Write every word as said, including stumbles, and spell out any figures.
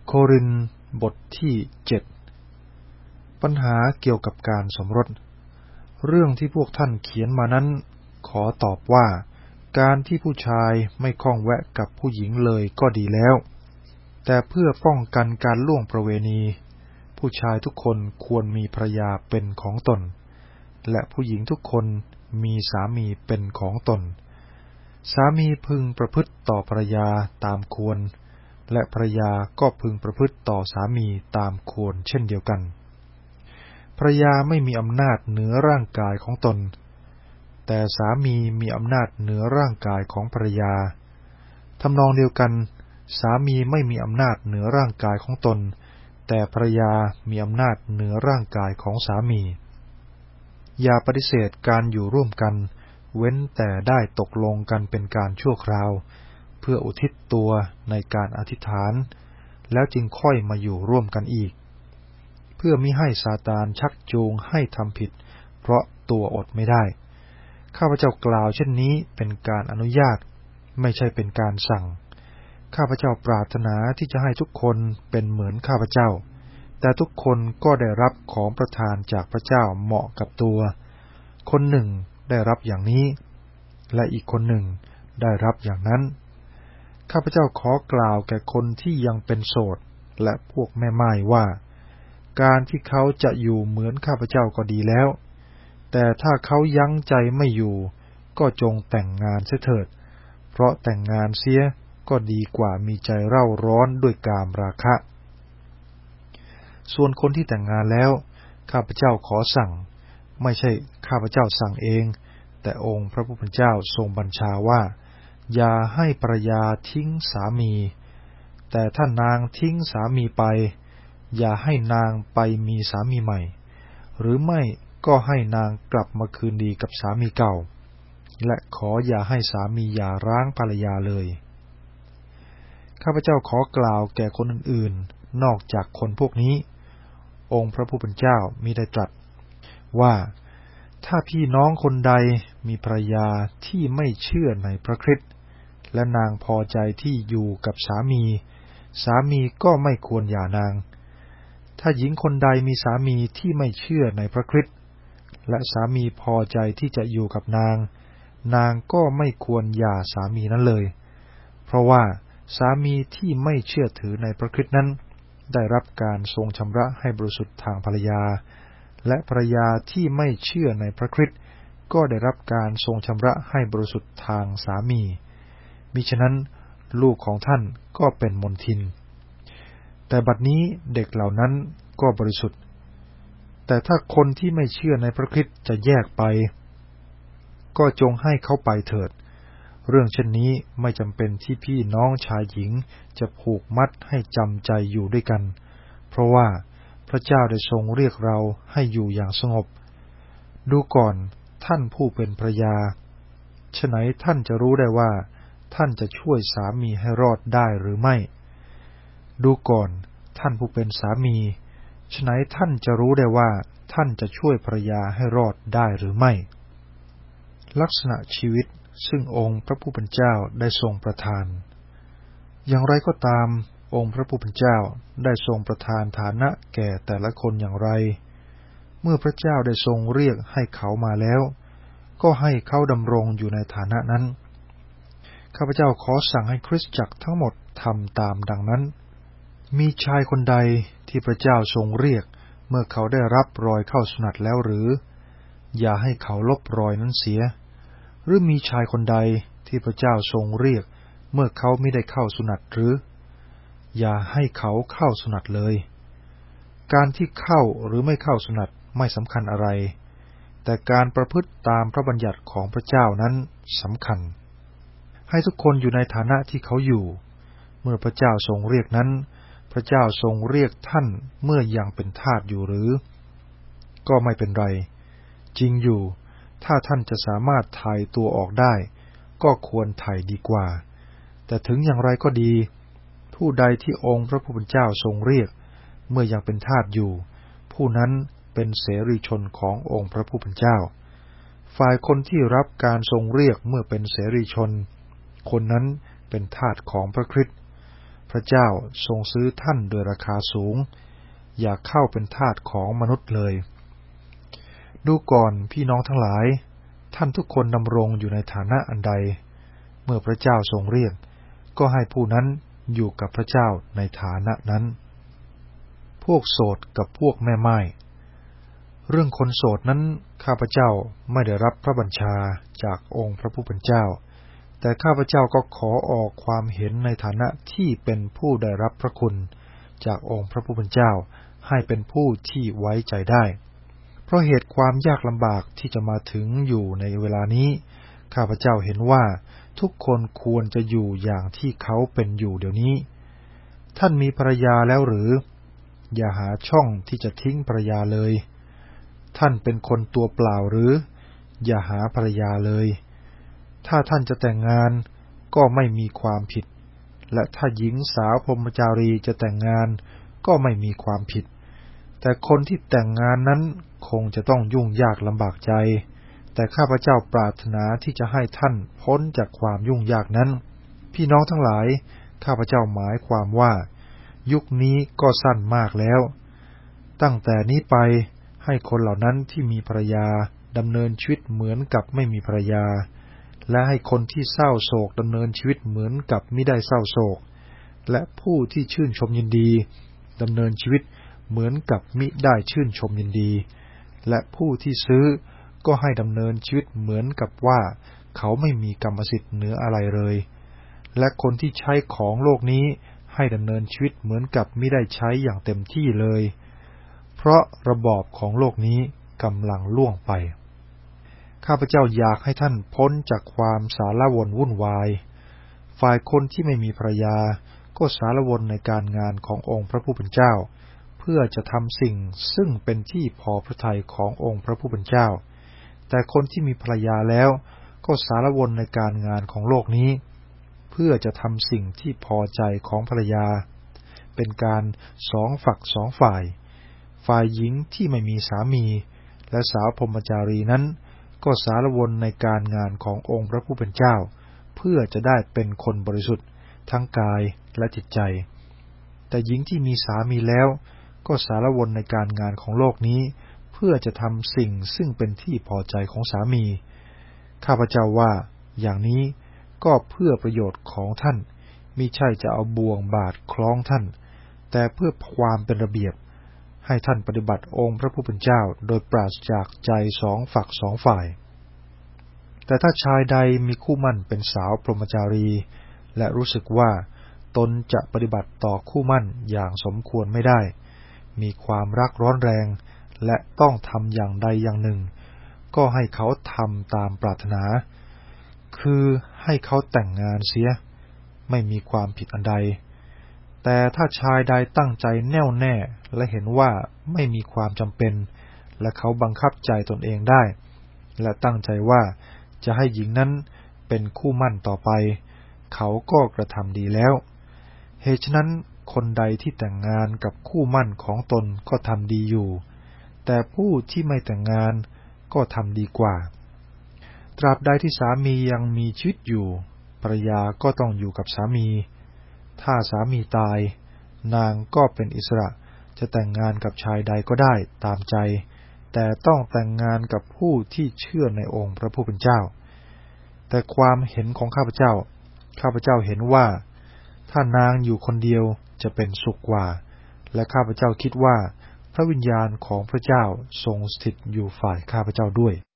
โครินธ์บทที่เจ็ดปัญหาเกี่ยวกับการสมรสเรื่องที่พวกท่านเขียนมานั้นขอตอบว่าการที่ผู้ชายไม่ข้องแวะกับผู้หญิงเลยก็ดีแล้วแต่เพื่อป้องกันการล่วงประเวณีผู้ชายทุกคนควรมีภรรยาเป็นของตนและผู้หญิงทุกคนมีสามีเป็นของตนสามีพึงประพฤติต่อภรรยาตามควรและภรรยาก็พึงประพฤติต่อสามีตามควรเช่นเดียวกันภรรยาไม่มีอำนาจเหนือร่างกายของตนแต่สามีมีอำนาจเหนือร่างกายของภรรยาทำนองเดียวกันสามีไม่มีอำนาจเหนือร่างกายของตนแต่ภรรยามีอำนาจเหนือร่างกายของสามีอย่าปฏิเสธการอยู่ร่วมกันเว้นแต่ได้ตกลงกันเป็นการชั่วคราวเพื่ออุทิศตัวในการอธิษฐานแล้วจึงค่อยมาอยู่ร่วมกันอีกเพื่อมิให้ซาตานชักจูงให้ทำผิดเพราะตัวอดไม่ได้ข้าพเจ้ากล่าวเช่นนี้เป็นการอนุญาตไม่ใช่เป็นการสั่งข้าพเจ้าปรารถนาที่จะให้ทุกคนเป็นเหมือนข้าพเจ้าแต่ทุกคนก็ได้รับของประทานจากพระเจ้าเหมาะกับตัวคนหนึ่งได้รับอย่างนี้และอีกคนหนึ่งได้รับอย่างนั้นข้าพเจ้าขอกล่าวแก่คนที่ยังเป็นโสดและพวกแม่ม่ายว่าการที่เขาจะอยู่เหมือนข้าพเจ้าก็ดีแล้วแต่ถ้าเขายั้งใจไม่อยู่ก็จงแต่งงานเสียเถิดเพราะแต่งงานเสียก็ดีกว่ามีใจเร่าร้อนด้วยกามราคะส่วนคนที่แต่งงานแล้วข้าพเจ้าขอสั่งไม่ใช่ข้าพเจ้าสั่งเองแต่องค์พระผู้เป็นเจ้าทรงบัญชาว่าอย่าให้ภรรยาทิ้งสามีแต่ถ้านางทิ้งสามีไปอย่าให้นางไปมีสามีใหม่หรือไม่ก็ให้นางกลับมาคืนดีกับสามีเก่าและขออย่าให้สามีหย่าร้างภรรยาเลยข้าพเจ้าขอกล่าวแก่คนอื่นๆนอกจากคนพวกนี้องค์พระผู้เป็นเจ้ามิได้ตรัสว่าถ้าพี่น้องคนใดมีภรรยาที่ไม่เชื่อในพระคริสต์และนางพอใจที่อยู่กับสามีสามีก็ไม่ควรหย่านางถ้าหญิงคนใดมีสามีที่ไม่เชื่อในพระคริสต์และสามีพอใจที่จะอยู่กับนางนางก็ไม่ควรหย่าสามีนั้นเลยเพราะว่าสามีที่ไม่เชื่อถือในพระคริสต์นั้นได้รับการทรงชำระให้บริสุทธิ์ทางภรรยาและภรรยาที่ไม่เชื่อในพระคริสต์ก็ได้รับการทรงชำระให้บริสุทธิ์ทางสามีมิฉะนั้นลูกของท่านก็เป็นมลทินแต่บัดนี้เด็กเหล่านั้นก็บริสุทธิ์แต่ถ้าคนที่ไม่เชื่อในพระคริสต์จะแยกไปก็จงให้เขาไปเถิดเรื่องเช่นนี้ไม่จำเป็นที่พี่น้องชายหญิงจะผูกมัดให้จำใจอยู่ด้วยกันเพราะว่าพระเจ้าได้ทรงเรียกเราให้อยู่อย่างสงบดูก่อนท่านผู้เป็นภรรยาฉะไหนท่านจะรู้ได้ว่าท่านจะช่วยสามีให้รอดได้หรือไม่ดูก่อนท่านผู้เป็นสามีฉะไหนท่านจะรู้ได้ว่าท่านจะช่วยภรรยาให้รอดได้หรือไม่ลักษณะชีวิตซึ่งองค์พระผู้เป็นเจ้าได้ทรงประทานอย่างไรก็ตามองค์พระผู้เป็นเจ้าได้ทรงประทานฐานะแก่แต่ละคนอย่างไรเมื่อพระเจ้าได้ทรงเรียกให้เขามาแล้วก็ให้เขาดำรงอยู่ในฐานะนั้นข้าพเจ้าขอสั่งให้คริสตจักรทั้งหมดทำตามดังนั้นมีชายคนใดที่พระเจ้าทรงเรียกเมื่อเขาได้รับรอยเข้าสุนัตแล้วหรืออย่าให้เขาลบรอยนั้นเสียหรือมีชายคนใดที่พระเจ้าทรงเรียกเมื่อเขาไม่ได้เข้าสุนัตหรืออย่าให้เขาเข้าสุนัตเลยการที่เข้าหรือไม่เข้าสุนัตไม่สำคัญอะไรแต่การประพฤติตามพระบัญญัติของพระเจ้านั้นสำคัญให้ทุกคนอยู่ในฐานะที่เขาอยู่เมื่อพระเจ้าทรงเรียกนั้นพระเจ้าทรงเรียกท่านเมื่อยังเป็นทาสอยู่หรือก็ไม่เป็นไรจริงอยู่ถ้าท่านจะสามารถไถ่ตัวออกได้ก็ควรไถ่ดีกว่าแต่ถึงอย่างไรก็ดีผู้ใดที่องค์พระผู้เป็นเจ้าทรงเรียกเมื่อยังเป็นทาสอยู่ผู้นั้นเป็นเสรีชนขององค์พระผู้เป็นเจ้าฝ่ายคนที่รับการทรงเรียกเมื่อเป็นเสรีชนคนนั้นเป็นทาสของพระคริสต์พระเจ้าทรงซื้อท่านโดยราคาสูงอย่าเข้าเป็นทาสของมนุษย์เลยดูก่อนพี่น้องทั้งหลายท่านทุกคนดำรงอยู่ในฐานะอันใดเมื่อพระเจ้าทรงเรียกก็ให้ผู้นั้นอยู่กับพระเจ้าในฐานะนั้นพวกโสดกับพวกแม่ไม้เรื่องคนโสดนั้นข้าพเจ้าไม่ได้รับพระบัญชาจากองค์พระผู้เป็นเจ้าแต่ข้าพเจ้าก็ขอออกความเห็นในฐานะที่เป็นผู้ได้รับพระคุณจากองค์พระผู้เป็นเจ้าให้เป็นผู้ที่ไว้ใจได้เพราะเหตุความยากลำบากที่จะมาถึงอยู่ในเวลานี้ข้าพเจ้าเห็นว่าทุกคนควรจะอยู่อย่างที่เขาเป็นอยู่เดี๋ยวนี้ท่านมีภรรยาแล้วหรืออย่าหาช่องที่จะทิ้งภรรยาเลยท่านเป็นคนตัวเปล่าหรืออย่าหาภรรยาเลยถ้าท่านจะแต่งงานก็ไม่มีความผิดและถ้าหญิงสาวพรหมจารีจะแต่งงานก็ไม่มีความผิดแต่คนที่แต่งงานนั้นคงจะต้องยุ่งยากลำบากใจแต่ข้าพเจ้าปรารถนาที่จะให้ท่านพ้นจากความยุ่งยากนั้นพี่น้องทั้งหลายข้าพเจ้าหมายความว่ายุคนี้ก็สั้นมากแล้วตั้งแต่นี้ไปให้คนเหล่านั้นที่มีภรรยาดำเนินชีวิตเหมือนกับไม่มีภรรยาและให้คนที่เศร้าโศกดำเนินชีวิตเหมือนกับมิได้เศร้าโศกและผู้ที่ชื่นชมยินดีดำเนินชีวิตเหมือนกับมิได้ชื่นชมยินดีและผู้ที่ซื้อก็ให้ดำเนินชีวิตเหมือนกับว่าเขาไม่มีกรรมสิทธิ์เหนืออะไรเลยและคนที่ใช้ของโลกนี้ให้ดำเนินชีวิตเหมือนกับมิได้ใช้อย่างเต็มที่เลยเพราะระบอบของโลกนี้กำลังล่วงไปข้าพเจ้าอยากให้ท่านพ้นจากความสารวนวุ่นวายฝ่ายคนที่ไม่มีภรรยาก็สารวนในการงานขององค์พระผู้เป็นเจ้าเพื่อจะทำสิ่งซึ่งเป็นที่พอพระทัยขององค์พระผู้เป็นเจ้าแต่คนที่มีภรรยาแล้วก็สารวนในการงานของโลกนี้เพื่อจะทำสิ่งที่พอใจของภรรยาเป็นการสองฝักสองฝ่ายฝ่ายหญิงที่ไม่มีสามีและสาวพรหมจารีนั้นก็สารวนในการงานขององค์พระผู้เป็นเจ้าเพื่อจะได้เป็นคนบริสุทธิ์ทั้งกายและจิตใจแต่หญิงที่มีสามีแล้วก็สารวนในการงานของโลกนี้เพื่อจะทำสิ่งซึ่งเป็นที่พอใจของสามีข้าพเจ้าว่าอย่างนี้ก็เพื่อประโยชน์ของท่านมิใช่จะเอาบ่วงบาดคล้องท่านแต่เพื่อความเป็นระเบียบให้ท่านปฏิบัติองค์พระผู้เป็นเจ้าโดยปราศจากใจสองฝักสองฝ่ายแต่ถ้าชายใดมีคู่หมั่นเป็นสาวพรหมจารีและรู้สึกว่าตนจะปฏิบัติต่อคู่หมั่นอย่างสมควรไม่ได้มีความรักร้อนแรงและต้องทำอย่างใดอย่างหนึ่งก็ให้เขาทำตามปรารถนาคือให้เขาแต่งงานเสียไม่มีความผิดอันใดแต่ถ้าชายใดตั้งใจแน่วแน่และเห็นว่าไม่มีความจำเป็นและเขาบังคับใจตนเองได้และตั้งใจว่าจะให้หญิงนั้นเป็นคู่หมั่นต่อไปเขาก็กระทำดีแล้วเหตุฉะนั้นคนใดที่แต่งงานกับคู่หมั่นของตนก็ทำดีอยู่แต่ผู้ที่ไม่แต่งงานก็ทำดีกว่าตราบใดที่สามียังมีชีวิตอยู่ภรรยาก็ต้องอยู่กับสามีถ้าสามีตายนางก็เป็นอิสระจะแต่งงานกับชายใดก็ได้ตามใจแต่ต้องแต่งงานกับผู้ที่เชื่อในองค์พระผู้เป็นเจ้าแต่ความเห็นของข้าพเจ้าข้าพเจ้าเห็นว่าถ้านางอยู่คนเดียวจะเป็นสุขกว่าและข้าพเจ้าคิดว่าพระวิญญาณของพระเจ้าทรงสถิตอยู่ฝ่ายข้าพเจ้าด้วย